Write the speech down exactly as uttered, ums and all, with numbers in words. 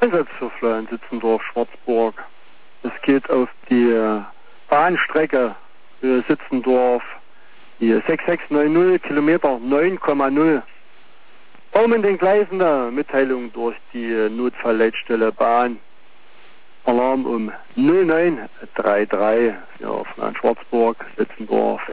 Einsatzverfahren Sitzendorf-Schwarzburg. Es geht auf die Bahnstrecke für Sitzendorf, die sechs sechs neun null, Kilometer neun Komma null. Um in den Gleisen eine Mitteilung durch die Notfallleitstelle Bahn. Alarm um null neun drei drei für Schwarzburg, Sitzendorf,